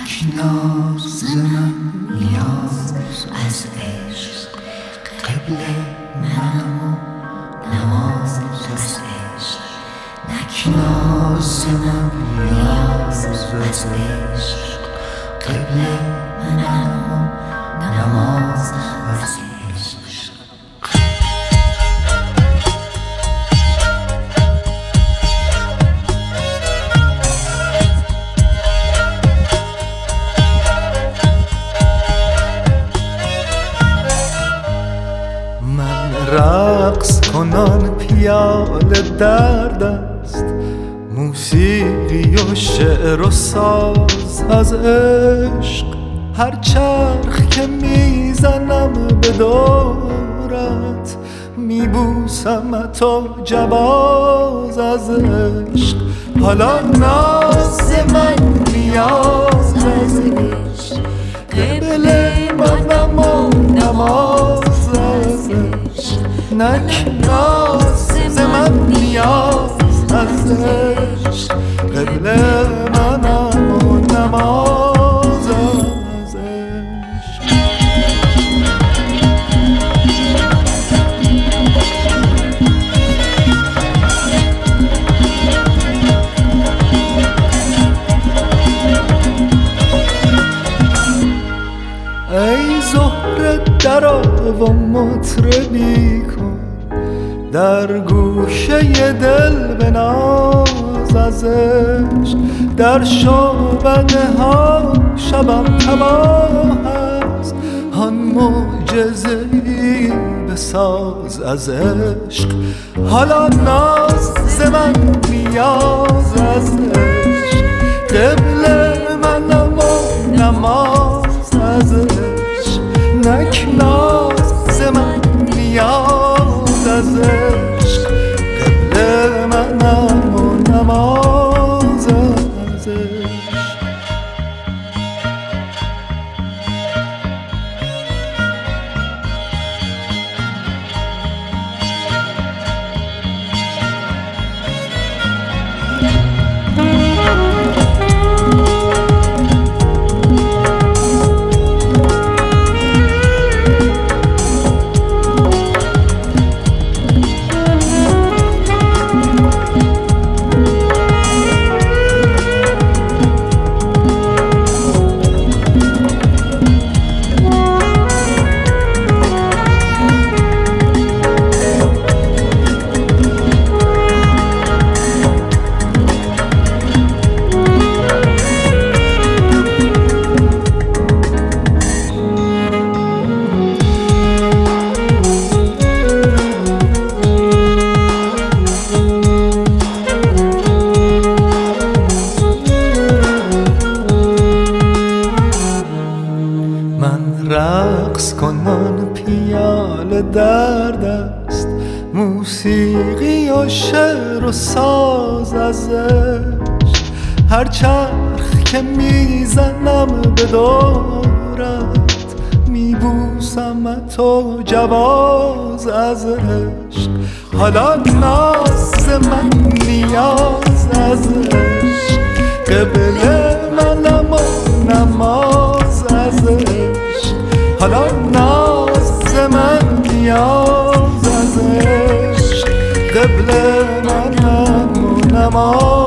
ناز من نیاز از عشق، قبله منم و نماز از عشق. نک ناز من نیاز از عشق، قبله منم و نماز از عشق. رقص کنان پیاله در دست، موسیقی و شعر و ساز از عشق. هر چرخ که میزنم به دورت، میبوسمت و جواز از عشق. حالا ناز من نیاز از عشق، قبل منم و نماز از عشق. نک ناز من نیاز از عشق، قبل منم و نماز از عشق. ای زهره درآ و مطربی کن، در گوشه دل بناز از عشق. در شعبده ها شبم تباه است، آن معجزه‌ای بساز از عشق. حالا ناز من نیاز از عشق، قبل منم و نماز از عشق. نک ناز من نیاز از عشق، قبل منم و نماز از عشق. رقص کنان پیاله در دست، موسیقی و شعر و ساز از عشق. هر چرخ که میزنم به دورت، میبوسمت و جواز از عشق. حالا ناز من نیاز از عشق، قبل منم و نماز از عشق. حالا ناز من نیاز از عشق، قبل منم و نماز